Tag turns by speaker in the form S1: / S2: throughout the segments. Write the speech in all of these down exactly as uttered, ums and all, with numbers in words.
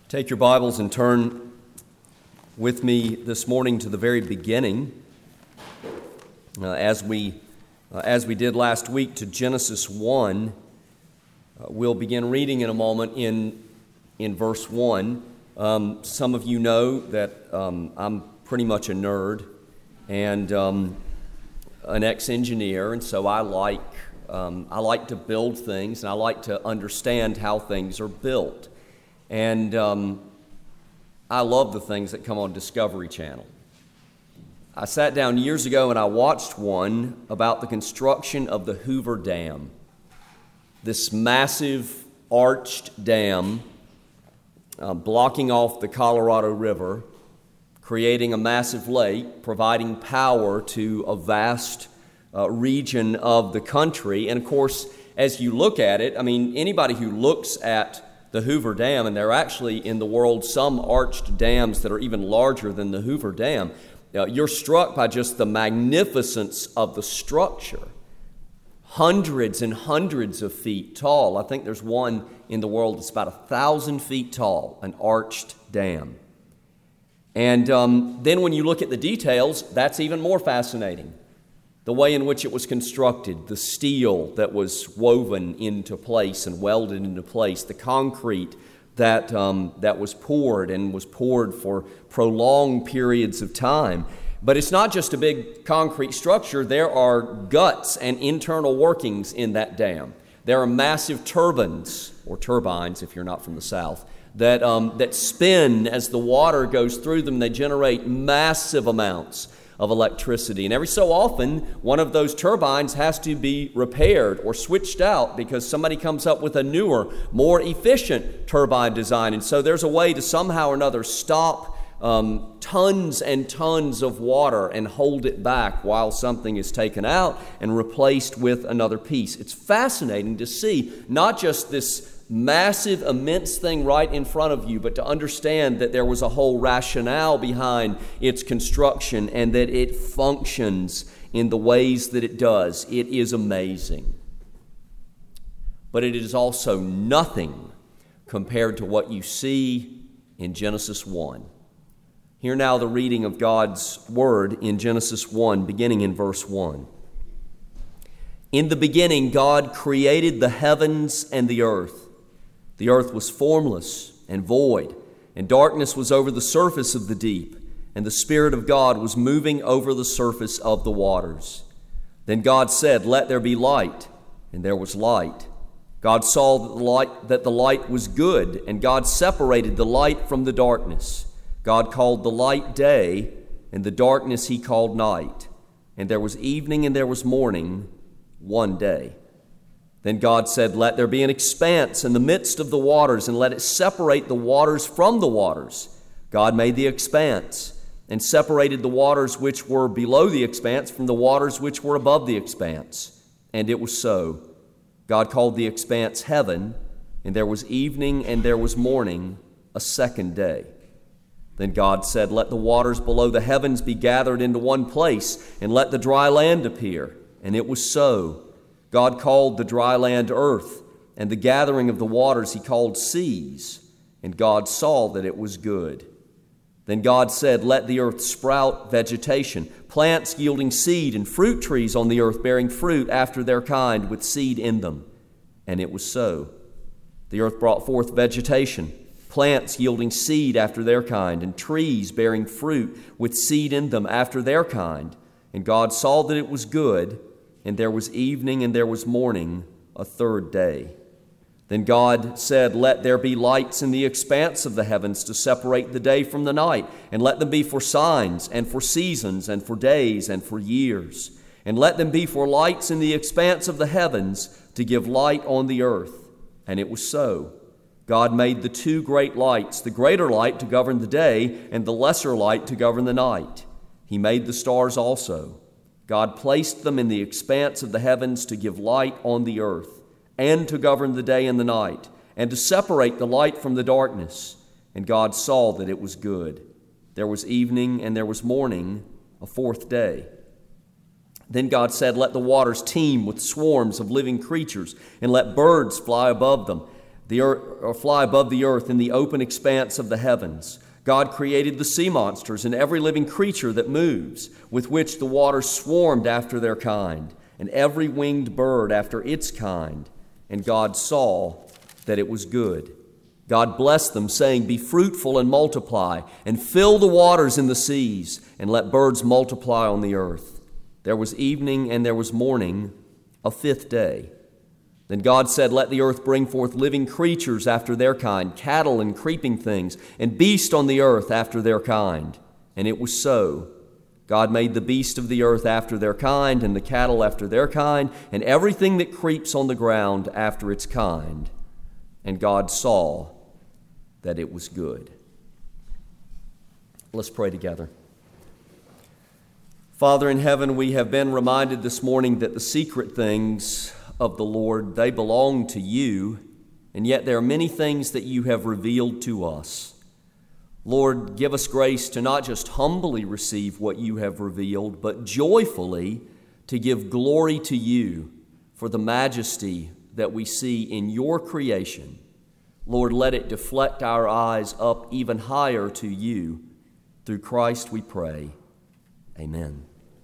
S1: Take your Bibles and turn with me this morning to the very beginning, uh, as we uh, as we did last week, to Genesis one. Uh, we'll begin reading in a moment in in verse one. Um, some of you know that um, I'm pretty much a nerd and um, an ex-engineer, and so I like um, I like to build things, and I like to understand how things are built. And um, I love the things that come on Discovery Channel. I sat down years ago and I watched one about the construction of the Hoover Dam, this massive arched dam uh, blocking off the Colorado River, creating a massive lake, providing power to a vast uh, region of the country. And of course, as you look at it, I mean, anybody who looks at the Hoover Dam, and there are actually in the world some arched dams that are even larger than the Hoover Dam, uh, you're struck by just the magnificence of the structure. Hundreds and hundreds of feet tall. I think there's one in the world that's about a thousand feet tall, an arched dam. And um, then when you look at the details, that's even more fascinating. The way in which it was constructed, the steel that was woven into place and welded into place, the concrete that um, that was poured and was poured for prolonged periods of time. But it's not just a big concrete structure. There are guts and internal workings in that dam. There are massive turbines, or turbines if you're not from the South, that um, that spin as the water goes through them. They generate massive amounts of electricity. And every so often, one of those turbines has to be repaired or switched out because somebody comes up with a newer, more efficient turbine design. And so there's a way to somehow or another stop um, tons and tons of water and hold it back while something is taken out and replaced with another piece. It's fascinating to see not just this massive, immense thing right in front of you, but to understand that there was a whole rationale behind its construction and that it functions in the ways that it does. It is amazing. But it is also nothing compared to what you see in Genesis one. Hear now the reading of God's Word in Genesis one, beginning in verse one. In the beginning, God created the heavens and the earth. The earth was formless and void, and darkness was over the surface of the deep, and the Spirit of God was moving over the surface of the waters. Then God said, "Let there be light," and there was light. God saw that the light, that the light was good, and God separated the light from the darkness. God called the light day, and the darkness he called night. And there was evening and there was morning, one day. Then God said, "Let there be an expanse in the midst of the waters, and let it separate the waters from the waters." God made the expanse, and separated the waters which were below the expanse from the waters which were above the expanse. And it was so. God called the expanse heaven, and there was evening and there was morning, a second day. Then God said, "Let the waters below the heavens be gathered into one place, and let the dry land appear." And it was so. God called the dry land earth, and the gathering of the waters he called seas. And God saw that it was good. Then God said, "Let the earth sprout vegetation, plants yielding seed, and fruit trees on the earth bearing fruit after their kind with seed in them." And it was so. The earth brought forth vegetation, plants yielding seed after their kind, and trees bearing fruit with seed in them after their kind. And God saw that it was good. And there was evening and there was morning, a third day. Then God said, "Let there be lights in the expanse of the heavens to separate the day from the night, and let them be for signs and for seasons and for days and for years. And let them be for lights in the expanse of the heavens to give light on the earth." And it was so. God made the two great lights, the greater light to govern the day and the lesser light to govern the night. He made the stars also. God placed them in the expanse of the heavens to give light on the earth, and to govern the day and the night, and to separate the light from the darkness. And God saw that it was good. There was evening and there was morning, a fourth day. Then God said, "Let the waters teem with swarms of living creatures, and let birds fly above them." the earth, or fly above the earth in the open expanse of the heavens. God created the sea monsters and every living creature that moves, with which the waters swarmed after their kind, and every winged bird after its kind. And God saw that it was good. God blessed them, saying, "Be fruitful and multiply, and fill the waters in the seas, and let birds multiply on the earth." There was evening and there was morning, a fifth day. Then God said, "Let the earth bring forth living creatures after their kind, cattle and creeping things, and beasts on the earth after their kind." And it was so. God made the beasts of the earth after their kind, and the cattle after their kind, and everything that creeps on the ground after its kind. And God saw that it was good. Let's pray together. Father in heaven, we have been reminded this morning that the secret things of the Lord, they belong to you, and yet there are many things that you have revealed to us. Lord, give us grace to not just humbly receive what you have revealed, but joyfully to give glory to you for the majesty that we see in your creation. Lord, let it deflect our eyes up even higher to you. Through Christ we pray. Amen.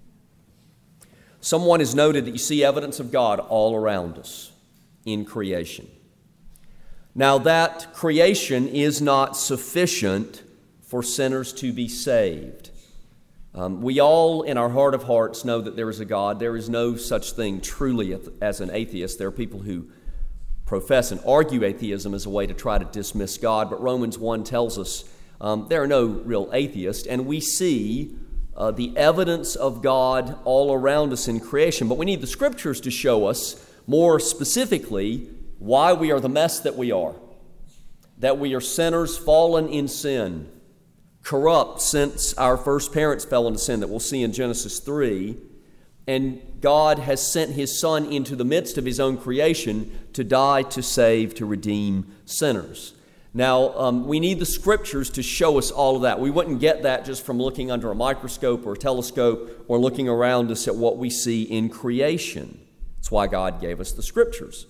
S1: Someone has noted that you see evidence of God all around us in creation. Now, that creation is not sufficient for sinners to be saved. Um, we all, in our heart of hearts, know that there is a God. There is no such thing truly as an atheist. There are people who profess and argue atheism as a way to try to dismiss God, but Romans one tells us um, there are no real atheists, and we see uh, the evidence of God all around us in creation. But we need the Scriptures to show us more specifically why we are the mess that we are, that we are sinners fallen in sin, corrupt since our first parents fell into sin, that we'll see in Genesis three, and God has sent His Son into the midst of His own creation to die, to save, to redeem sinners. Now, um, we need the Scriptures to show us all of that. We wouldn't get that just from looking under a microscope or a telescope or looking around us at what we see in creation. That's why God gave us the Scriptures.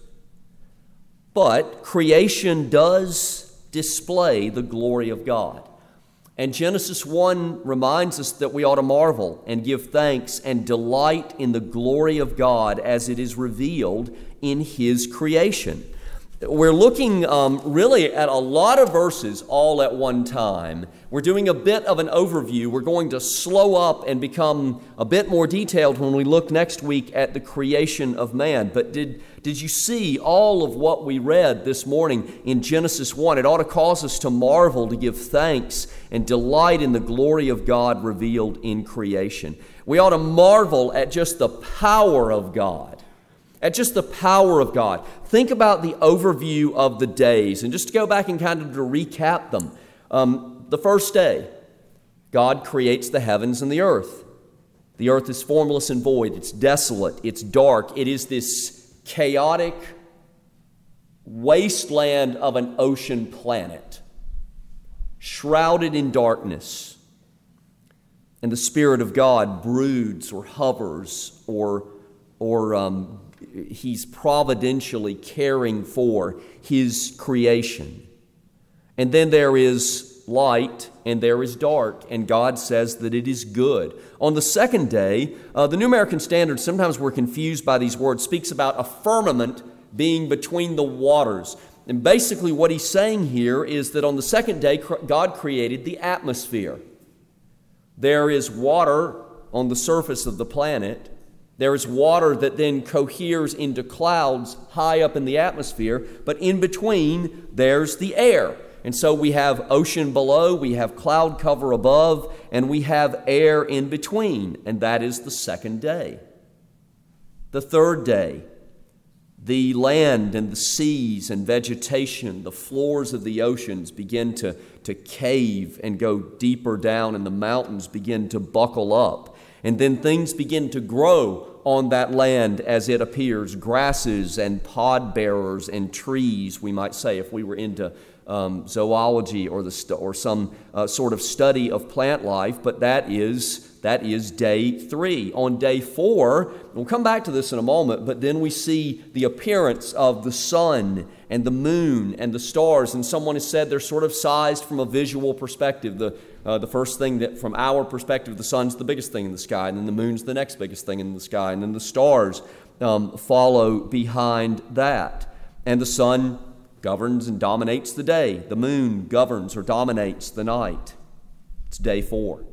S1: But creation does display the glory of God. And Genesis one reminds us that we ought to marvel and give thanks and delight in the glory of God as it is revealed in His creation. We're looking um, really at a lot of verses all at one time. We're doing a bit of an overview. We're going to slow up and become a bit more detailed when we look next week at the creation of man. But did, did you see all of what we read this morning in Genesis one? It ought to cause us to marvel, to give thanks, and delight in the glory of God revealed in creation. We ought to marvel at just the power of God. At just the power of God. Think about the overview of the days. And just to go back and kind of to recap them. Um, the first day, God creates the heavens and the earth. The earth is formless and void. It's desolate. It's dark. It is this chaotic wasteland of an ocean planet, shrouded in darkness. And the Spirit of God broods or hovers or, or um, He's providentially caring for His creation. And then there is light and there is dark, and God says that it is good. On the second day, uh, the New American Standard, sometimes we're confused by these words, speaks about a firmament being between the waters. And basically what he's saying here is that on the second day, God created the atmosphere. There is water on the surface of the planet. There is water that then coheres into clouds high up in the atmosphere, but in between, there's the air. And so we have ocean below, we have cloud cover above, and we have air in between, and that is the second day. The third day, the land and the seas and vegetation, the floors of the oceans begin to, to cave and go deeper down, and the mountains begin to buckle up. And then things begin to grow on that land as it appears, grasses and pod bearers and trees, we might say, if we were into um, zoology or the st- or some uh, sort of study of plant life. But that is that is day three. On day four, we'll come back to this in a moment, but then we see the appearance of the sun and the moon and the stars, and someone has said they're sort of sized from a visual perspective. The uh, the first thing that, from our perspective, the sun's the biggest thing in the sky, and then the moon's the next biggest thing in the sky, and then the stars um, follow behind that. And the sun governs and dominates the day. The moon governs or dominates the night. It's day four.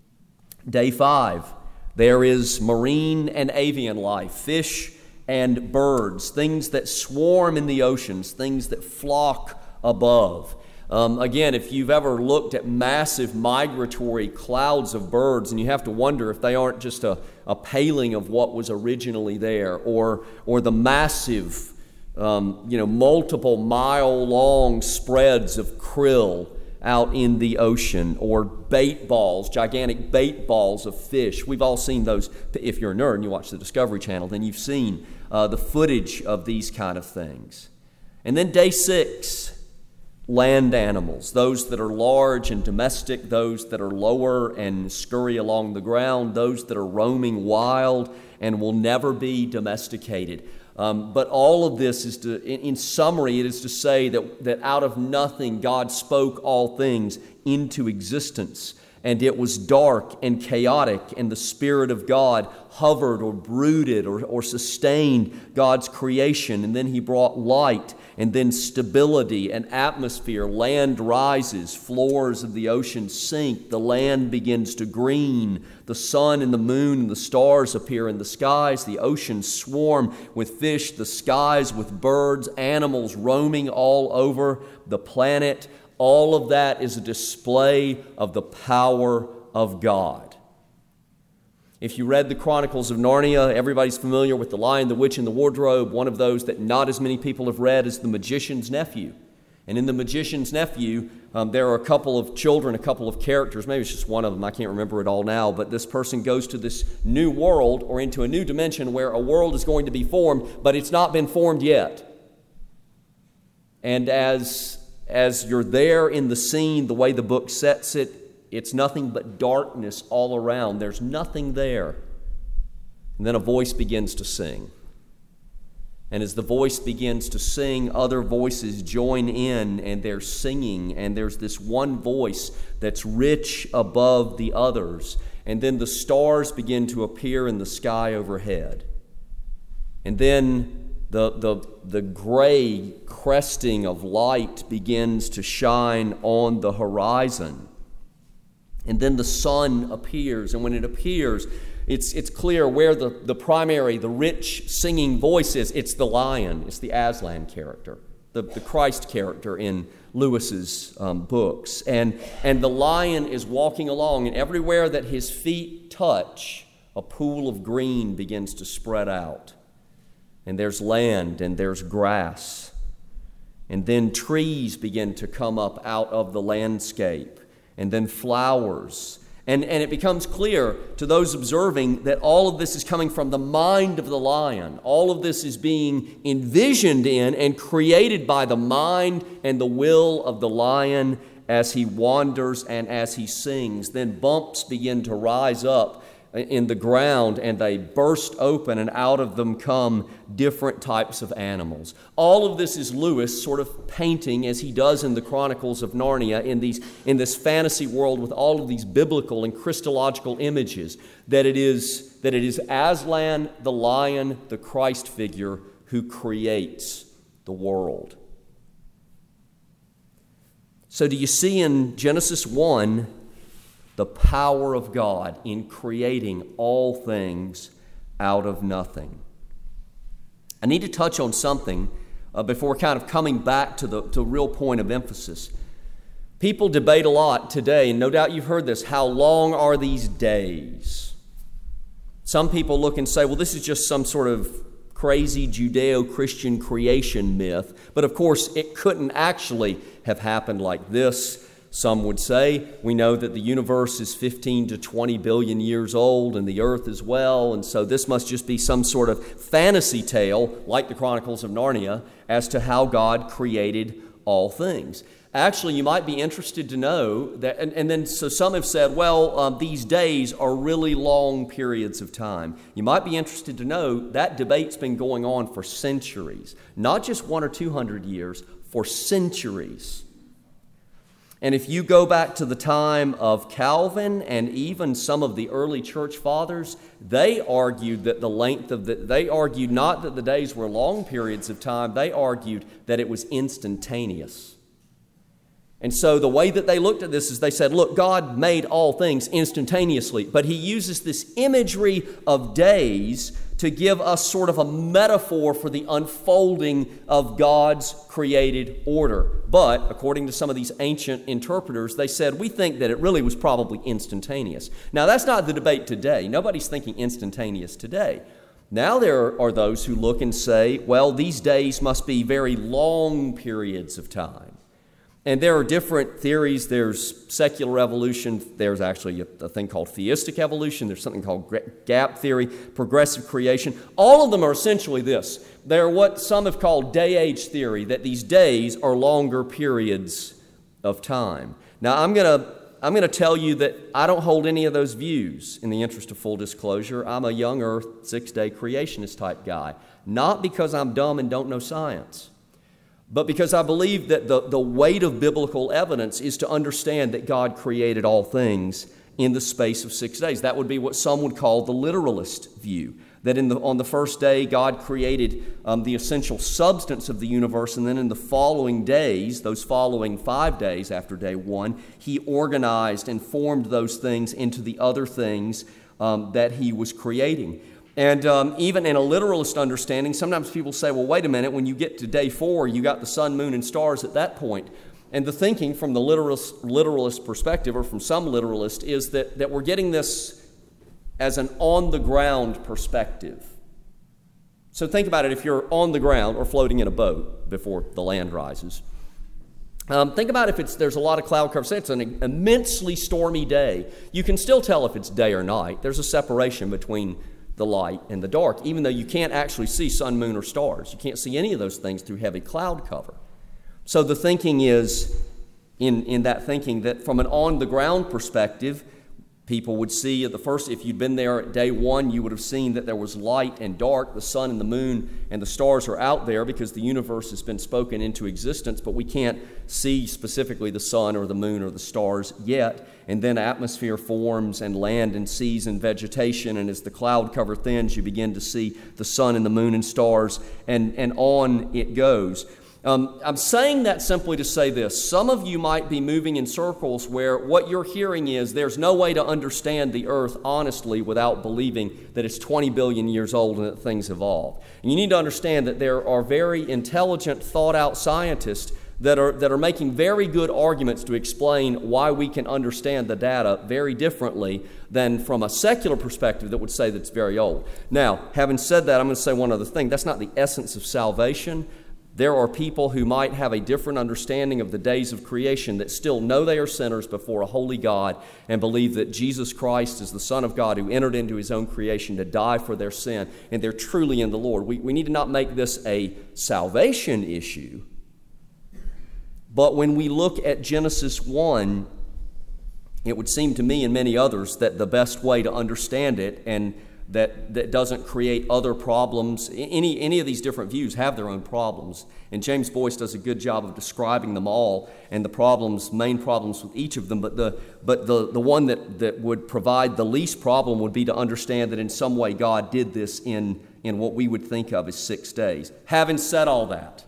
S1: Day five, there is marine and avian life, fish and birds, things that swarm in the oceans, things that flock above. Um, again, if you've ever looked at massive migratory clouds of birds, and you have to wonder if they aren't just a, a paling of what was originally there, or or the massive, um, you know, multiple mile-long spreads of krill out in the ocean, or bait balls, gigantic bait balls of fish. We've all seen those. If you're a nerd and you watch the Discovery Channel, then you've seen uh, the footage of these kind of things. And then day six, land animals, those that are large and domestic, those that are lower and scurry along the ground, those that are roaming wild and will never be domesticated. Um, but all of this is to, in, in summary, it is to say that, that out of nothing, God spoke all things into existence. And it was dark and chaotic, and the Spirit of God hovered or brooded or, or sustained God's creation. And then He brought light, and then stability and atmosphere. Land rises, floors of the ocean sink, the land begins to green. The sun and the moon and the stars appear in the skies. The oceans swarm with fish, the skies with birds, animals roaming all over the planet. All of that is a display of the power of God. If you read the Chronicles of Narnia, everybody's familiar with The Lion, the Witch, and the Wardrobe. One of those that not as many people have read is The Magician's Nephew. And in The Magician's Nephew, um, there are a couple of children, a couple of characters. Maybe it's just one of them. I can't remember it all now. But this person goes to this new world, or into a new dimension where a world is going to be formed, but it's not been formed yet. And as, as you're there in the scene, the way the book sets it, it's nothing but darkness all around. There's nothing there. And then a voice begins to sing. And as the voice begins to sing, other voices join in, and they're singing. And there's this one voice that's rich above the others. And then the stars begin to appear in the sky overhead. And then the, the, the gray cresting of light begins to shine on the horizon. And then the sun appears, and when it appears, it's it's clear where the, the primary, the rich singing voice is. It's the lion. It's the Aslan character, the, the Christ character in Lewis's um, books. And, and the lion is walking along, and everywhere that his feet touch, a pool of green begins to spread out. And there's land, and there's grass. And then trees begin to come up out of the landscape. And then flowers. And, and it becomes clear to those observing that all of this is coming from the mind of the lion. All of this is being envisioned in and created by the mind and the will of the lion as he wanders and as he sings. Then bumps begin to rise up in the ground, and they burst open, and out of them come different types of animals. All of this is Lewis sort of painting, as he does in the Chronicles of Narnia, in these in this fantasy world with all of these biblical and Christological images, that it is that it is Aslan, the lion, the Christ figure, who creates the world. So do you see in Genesis one the power of God in creating all things out of nothing? I need to touch on something uh, before kind of coming back to the to real point of emphasis. People debate a lot today, and no doubt you've heard this, how long are these days? Some people look and say, well, this is just some sort of crazy Judeo-Christian creation myth. But of course, it couldn't actually have happened like this. some would say. We know that the universe is fifteen to twenty billion years old, and the earth as well, and so this must just be some sort of fantasy tale, like the Chronicles of Narnia, as to how God created all things. Actually, you might be interested to know that, and, and then so some have said, well, um, these days are really long periods of time. You might be interested to know that debate's been going on for centuries, not just one or two hundred years, for centuries. And if you go back to the time of Calvin and even some of the early church fathers, they argued that the length of the, they argued not that the days were long periods of time, they argued that it was instantaneous. And so the way that they looked at this is they said, look, God made all things instantaneously, but he uses this imagery of days to give us sort of a metaphor for the unfolding of God's created order. But according to some of these ancient interpreters, they said, we think that it really was probably instantaneous. Now, that's not the debate today. Nobody's thinking instantaneous today. Now there are those who look and say, well, these days must be very long periods of time. And there are different theories. There's secular evolution. There's actually a, a thing called theistic evolution. There's something called gap theory, progressive creation. All of them are essentially this. They're what some have called day-age theory, that these days are longer periods of time. Now, I'm going to I'm going to tell you that I don't hold any of those views in the interest of full disclosure. I'm a young earth, six-day creationist type guy. Not because I'm dumb and don't know science, but because I believe that the, the weight of biblical evidence is to understand that God created all things in the space of six days. That would be what some would call the literalist view, that in the, on the first day God created um, the essential substance of the universe, and then in the following days, those following five days after day one, he organized and formed those things into the other things um, that he was creating. And um, even in a literalist understanding, sometimes people say, well, wait a minute, when you get to day four, you got the sun, moon, and stars at that point. And the thinking from the literalist, literalist perspective, or from some literalist, is that, that we're getting this as an on-the-ground perspective. So think about it, if you're on the ground or floating in a boat before the land rises. Um, think about if it's there's a lot of cloud cover. Say it's an immensely stormy day. You can still tell if it's day or night. There's a separation between the light and the dark, even though you can't actually see sun, moon, or stars. You can't see any of those things through heavy cloud cover. So the thinking is, in, in that thinking, that from an on-the-ground perspective, people would see at the first, if you'd been there at day one, you would have seen that there was light and dark. The sun and the moon and the stars are out there because the universe has been spoken into existence, but we can't see specifically the sun or the moon or the stars yet. And then atmosphere forms and land and seas and vegetation, and as the cloud cover thins, you begin to see the sun and the moon and stars, and, and on it goes. Um, I'm saying that simply to say this. Some of you might be moving in circles where what you're hearing is there's no way to understand the earth honestly without believing that it's twenty billion years old and that things evolved. And you need to understand that there are very intelligent, thought-out scientists that are that are making very good arguments to explain why we can understand the data very differently than from a secular perspective that would say that it's very old. Now, having said that, I'm going to say one other thing. That's not the essence of salvation. There are people who might have a different understanding of the days of creation that still know they are sinners before a holy God and believe that Jesus Christ is the Son of God who entered into his own creation to die for their sin, and they're truly in the Lord. We, we need to not make this a salvation issue. But when we look at Genesis one, it would seem to me and many others that the best way to understand it, and that, that doesn't create other problems, any, any of these different views have their own problems. And James Boyce does a good job of describing them all and the problems, main problems with each of them. But the but the, the one that, that would provide the least problem would be to understand that in some way God did this in, in what we would think of as six days. Having said all that,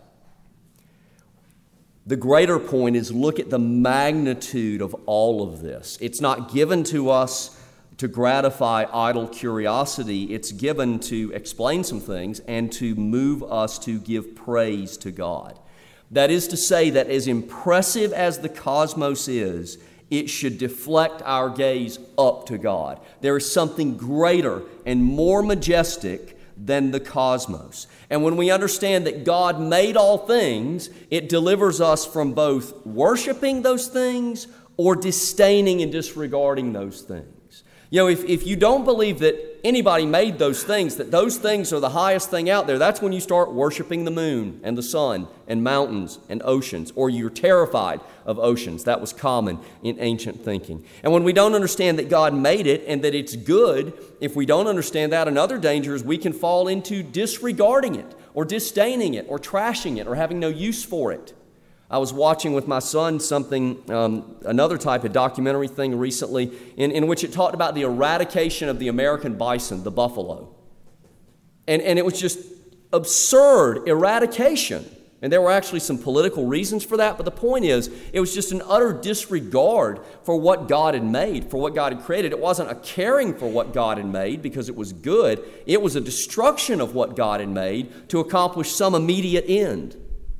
S1: the greater point is look at the magnitude of all of this. It's not given to us to gratify idle curiosity. It's given to explain some things and to move us to give praise to God. That is to say that as impressive as the cosmos is, it should deflect our gaze up to God. There is something greater and more majestic than the cosmos. And when we understand that God made all things, it delivers us from both worshiping those things or disdaining and disregarding those things. You know, if, if you don't believe that anybody made those things, that those things are the highest thing out there, that's when you start worshiping the moon and the sun and mountains and oceans, or you're terrified of oceans. That was common in ancient thinking. And when we don't understand that God made it and that it's good, if we don't understand that, another danger is we can fall into disregarding it or disdaining it or trashing it or having no use for it. I was watching with my son something, um, another type of documentary thing recently in, in which it talked about the eradication of the American bison, the buffalo. And, and it was just absurd eradication. And there were actually some political reasons for that, but the point is, it was just an utter disregard for what God had made, for what God had created. It wasn't a caring for what God had made because it was good. It was a destruction of what God had made to accomplish some immediate end.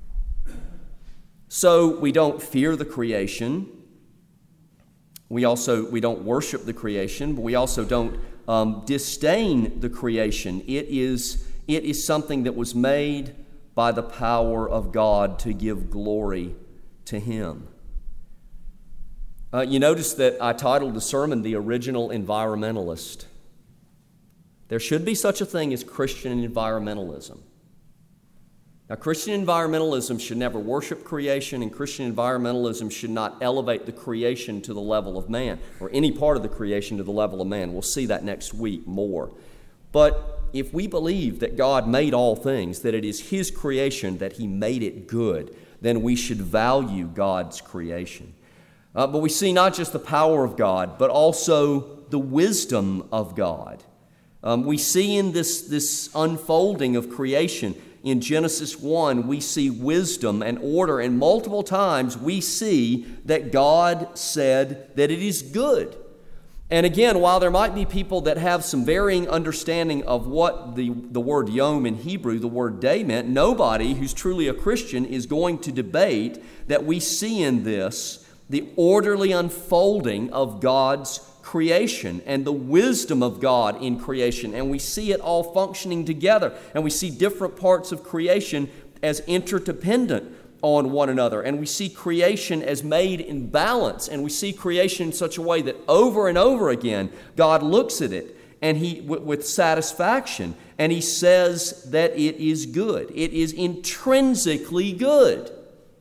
S1: So we don't fear the creation. We also we don't worship the creation, but we also don't um, disdain the creation. It is it is something that was made by the power of God to give glory to Him. Uh, you notice that I titled the sermon "The Original Environmentalist." There should be such a thing as Christian environmentalism. Now, Christian environmentalism should never worship creation, and Christian environmentalism should not elevate the creation to the level of man, or any part of the creation to the level of man. We'll see that next week more. But if we believe that God made all things, that it is His creation, that He made it good, then we should value God's creation. Uh, but we see not just the power of God, but also the wisdom of God. Um, we see in this, this unfolding of creation, in Genesis one, we see wisdom and order, and multiple times we see that God said that it is good. And again, while there might be people that have some varying understanding of what the, the word yom in Hebrew, the word day meant, nobody who's truly a Christian is going to debate that we see in this the orderly unfolding of God's creation and the wisdom of God in creation. And we see it all functioning together. And we see different parts of creation as interdependent on one another. And we see creation as made in balance. And we see creation in such a way that over and over again, God looks at it and he w- with satisfaction. And He says that it is good. It is intrinsically good.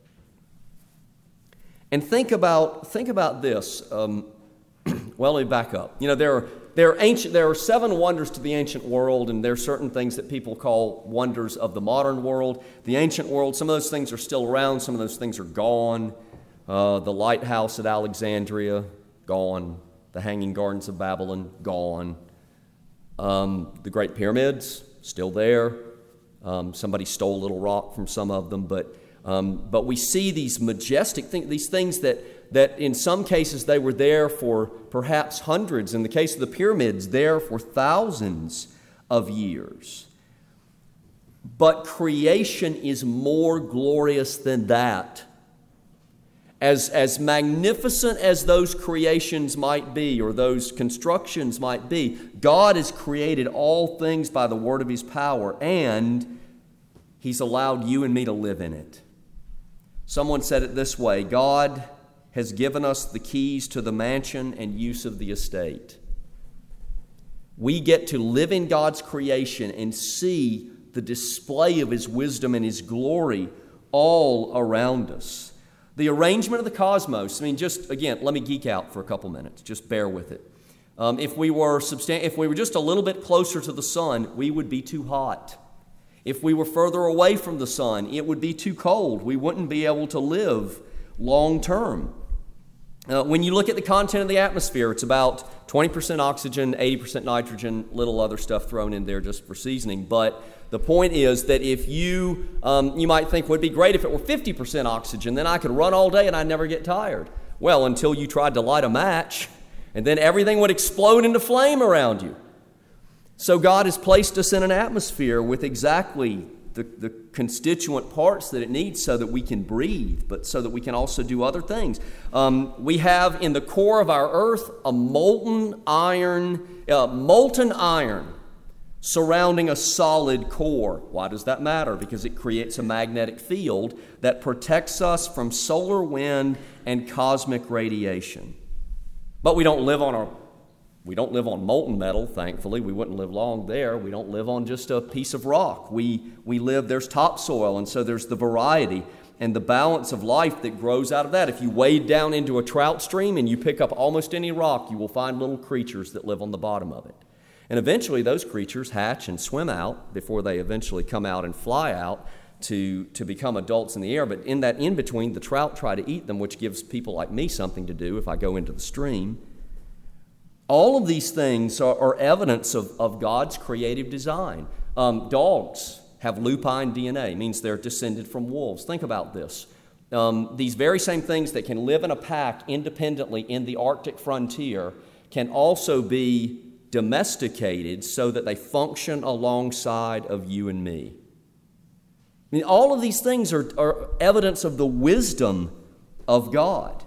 S1: And think about, think about this. Um, Well, let me back up. You know, there are there are ancient there are seven wonders to the ancient world, and there are certain things that people call wonders of the modern world. The ancient world, some of those things are still around, some of those things are gone. Uh, the lighthouse at Alexandria, gone. The Hanging Gardens of Babylon, gone. Um, the Great Pyramids, still there. Um, somebody stole a little rock from some of them, but um, but we see these majestic things, these things that. that in some cases they were there for perhaps hundreds, in the case of the pyramids, there for thousands of years. But creation is more glorious than that. As, as magnificent as those creations might be, or those constructions might be, God has created all things by the word of His power, and He's allowed you and me to live in it. Someone said it this way: God has given us the keys to the mansion and use of the estate. We get to live in God's creation and see the display of His wisdom and His glory all around us. The arrangement of the cosmos, I mean, just, again, let me geek out for a couple minutes. Just bear with it. Um, if we were substan- if we were just a little bit closer to the sun, we would be too hot. If we were further away from the sun, it would be too cold. We wouldn't be able to live long term. Uh, when you look at the content of the atmosphere, it's about twenty percent oxygen, eighty percent nitrogen, little other stuff thrown in there just for seasoning. But the point is that if you, um, you might think, well, it'd be great if it were fifty percent oxygen, then I could run all day and I'd never get tired. Well, until you tried to light a match, and then everything would explode into flame around you. So God has placed us in an atmosphere with exactly The, the constituent parts that it needs so that we can breathe, but so that we can also do other things. Um, we have in the core of our earth a molten iron, uh, molten iron surrounding a solid core. Why does that matter? Because it creates a magnetic field that protects us from solar wind and cosmic radiation. But we don't live on a we don't live on molten metal, thankfully. We wouldn't live long there. We don't live on just a piece of rock. We we live, there's topsoil, and so there's the variety and the balance of life that grows out of that. If you wade down into a trout stream and you pick up almost any rock, you will find little creatures that live on the bottom of it. And eventually those creatures hatch and swim out before they eventually come out and fly out to, to become adults in the air. But in that in-between, the trout try to eat them, which gives people like me something to do if I go into the stream. All of these things are, are evidence of, of God's creative design. Um, dogs have lupine D N A, means they're descended from wolves. Think about this. Um, these very same things that can live in a pack independently in the Arctic frontier can also be domesticated so that they function alongside of you and me. I mean, all of these things are, are evidence of the wisdom of God.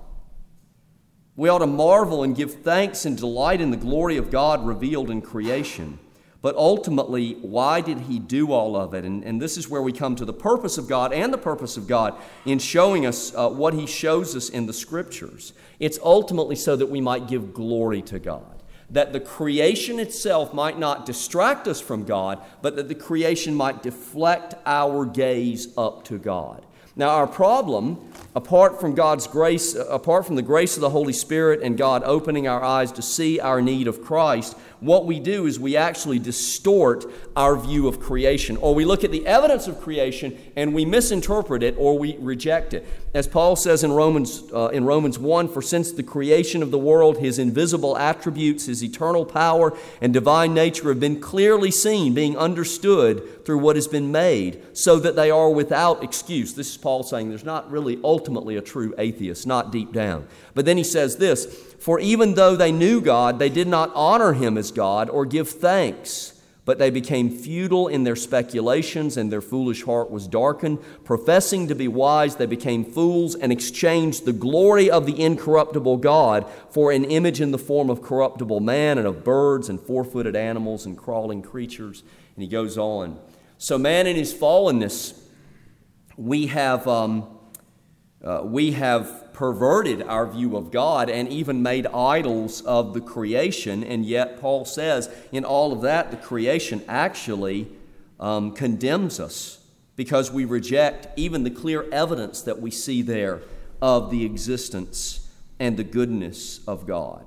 S1: We ought to marvel and give thanks and delight in the glory of God revealed in creation. But ultimately, why did He do all of it? And, and this is where we come to the purpose of God and the purpose of God in showing us uh, what He shows us in the Scriptures. It's ultimately so that we might give glory to God. That the creation itself might not distract us from God, but that the creation might deflect our gaze up to God. Now, our problem, apart from God's grace, apart from the grace of the Holy Spirit and God opening our eyes to see our need of Christ, what we do is we actually distort our view of creation, or we look at the evidence of creation and we misinterpret it or we reject it. As Paul says in Romans uh, in Romans one, for since the creation of the world, His invisible attributes, His eternal power and divine nature have been clearly seen, being understood through what has been made, so that they are without excuse. This is Paul saying there's not really ultimately a true atheist, not deep down. But then he says this, for even though they knew God, they did not honor Him as God or give thanks, but they became futile in their speculations, and their foolish heart was darkened. Professing to be wise, they became fools and exchanged the glory of the incorruptible God for an image in the form of corruptible man and of birds and four-footed animals and crawling creatures. And he goes on. So man in his fallenness, we have um, uh, we have perverted our view of God and even made idols of the creation. And yet Paul says in all of that, the creation actually um, condemns us because we reject even the clear evidence that we see there of the existence and the goodness of God.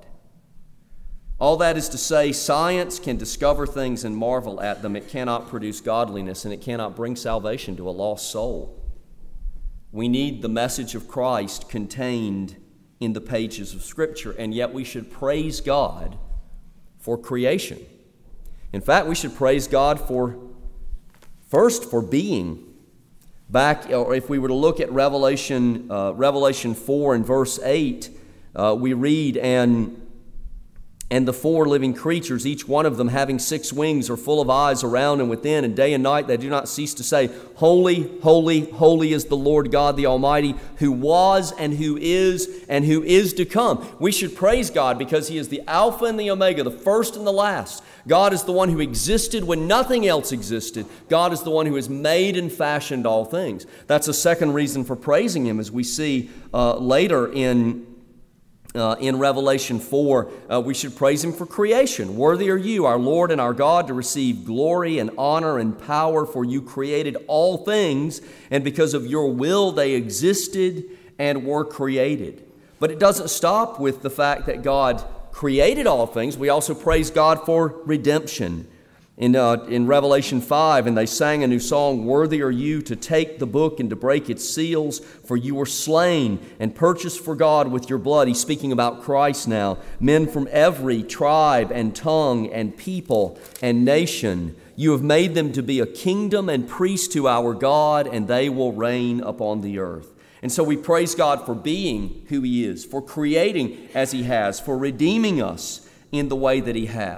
S1: All that is to say, science can discover things and marvel at them. It cannot produce godliness, and it cannot bring salvation to a lost soul. We need the message of Christ contained in the pages of Scripture, and yet we should praise God for creation. In fact, we should praise God for, first, for being. Back, or if we were to look at Revelation, uh, Revelation four and verse eight, uh, we read, and And the four living creatures, each one of them having six wings, are full of eyes around and within, and day and night they do not cease to say, Holy, holy, holy is the Lord God the Almighty, who was and who is and who is to come. We should praise God because He is the Alpha and the Omega, the first and the last. God is the one who existed when nothing else existed. God is the one who has made and fashioned all things. That's a second reason for praising Him, as we see uh, later in Uh, in Revelation four, uh, we should praise Him for creation. Worthy are you, our Lord and our God, to receive glory and honor and power, for you created all things, and because of your will they existed and were created. But it doesn't stop with the fact that God created all things. We also praise God for redemption. In, uh, in Revelation five, and they sang a new song, Worthy are you to take the book and to break its seals, for you were slain and purchased for God with your blood. He's speaking about Christ now. Men from every tribe and tongue and people and nation. You have made them to be a kingdom and priests to our God, and they will reign upon the earth. And so we praise God for being who He is, for creating as He has, for redeeming us in the way that He has.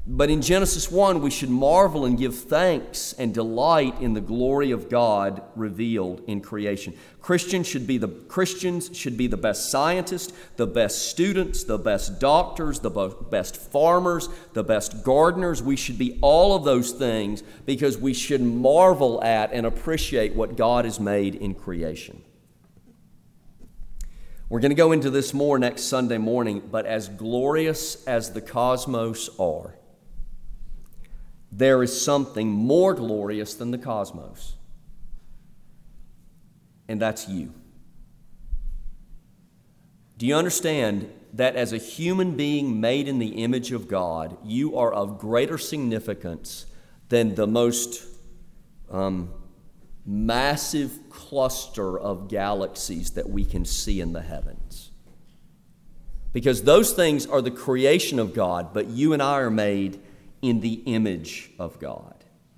S1: But in Genesis one, we should marvel and give thanks and delight in the glory of God revealed in creation. Christians should be the Christians should be the best scientists, the best students, the best doctors, the best farmers, the best gardeners. We should be all of those things because we should marvel at and appreciate what God has made in creation. We're going to go into this more next Sunday morning, but as glorious as the cosmos are, there is something more glorious than the cosmos, and that's you. Do you understand that as a human being made in the image of God, you are of greater significance than the most um, massive cluster of galaxies that we can see in the heavens? Because those things are the creation of God, but you and I are made in the image of God.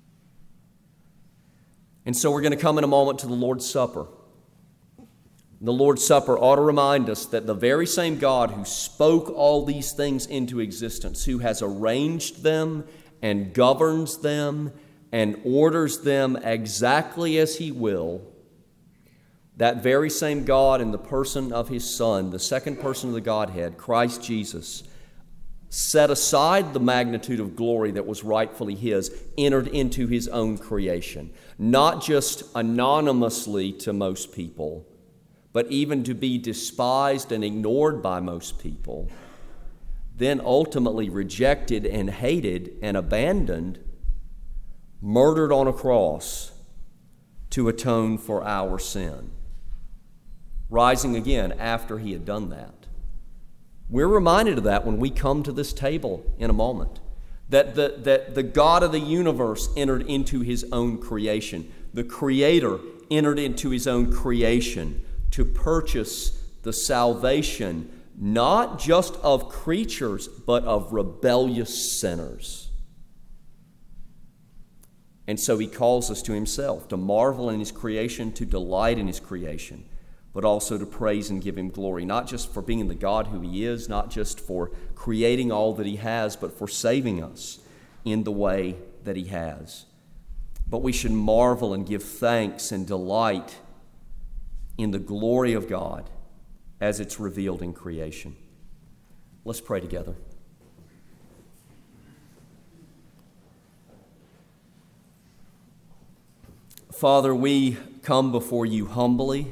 S1: And so we're going to come in a moment to the Lord's Supper. The Lord's Supper ought to remind us that the very same God who spoke all these things into existence, who has arranged them and governs them and orders them exactly as He will, that very same God in the person of His Son, the second person of the Godhead, Christ Jesus, set aside the magnitude of glory that was rightfully His, entered into His own creation, not just anonymously to most people, but even to be despised and ignored by most people, then ultimately rejected and hated and abandoned, murdered on a cross to atone for our sin, rising again after He had done that. We're reminded of that when we come to this table in a moment, that the, that the God of the universe entered into His own creation. The Creator entered into His own creation to purchase the salvation, not just of creatures, but of rebellious sinners. And so He calls us to Himself, to marvel in His creation, to delight in His creation, but also to praise and give Him glory, not just for being the God who He is, not just for creating all that He has, but for saving us in the way that He has. But we should marvel and give thanks and delight in the glory of God as it's revealed in creation. Let's pray together. Father, we come before You humbly.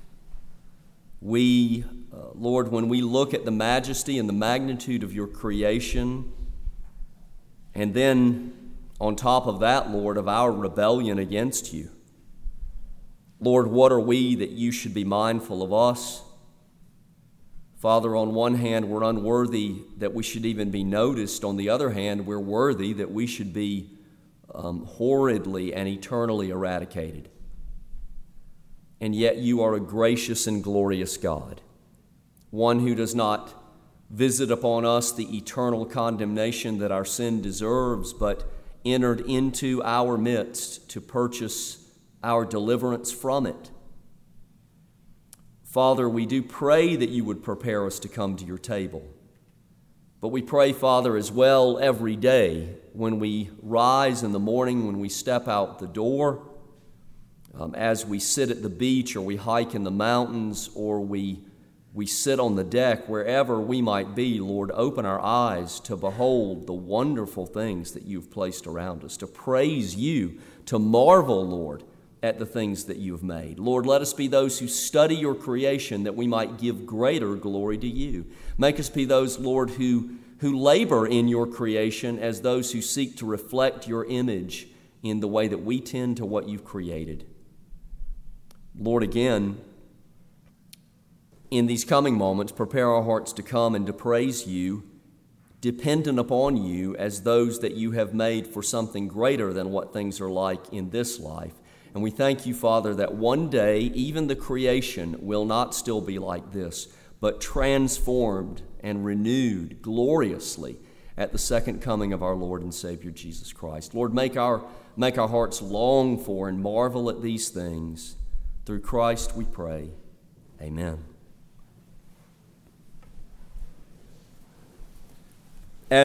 S1: We, uh, Lord, when we look at the majesty and the magnitude of Your creation, and then on top of that, Lord, of our rebellion against You, Lord, what are we that You should be mindful of us? Father, on one hand, we're unworthy that we should even be noticed. On the other hand, we're worthy that we should be um, horridly and eternally eradicated. And yet You are a gracious and glorious God, one who does not visit upon us the eternal condemnation that our sin deserves, but entered into our midst to purchase our deliverance from it. Father, we do pray that You would prepare us to come to Your table. But we pray, Father, as well every day when we rise in the morning, when we step out the door, Um, as we sit at the beach or we hike in the mountains or we, we sit on the deck, wherever we might be, Lord, open our eyes to behold the wonderful things that You've placed around us, to praise You, to marvel, Lord, at the things that You have made. Lord, let us be those who study Your creation that we might give greater glory to You. Make us be those, Lord, who, who labor in Your creation as those who seek to reflect Your image in the way that we tend to what You've created. Lord, again, in these coming moments, prepare our hearts to come and to praise You, dependent upon You as those that You have made for something greater than what things are like in this life. And we thank You, Father, that one day even the creation will not still be like this, but transformed and renewed gloriously at the second coming of our Lord and Savior Jesus Christ. Lord, make our, make our hearts long for and marvel at these things. Through Christ we pray. Amen.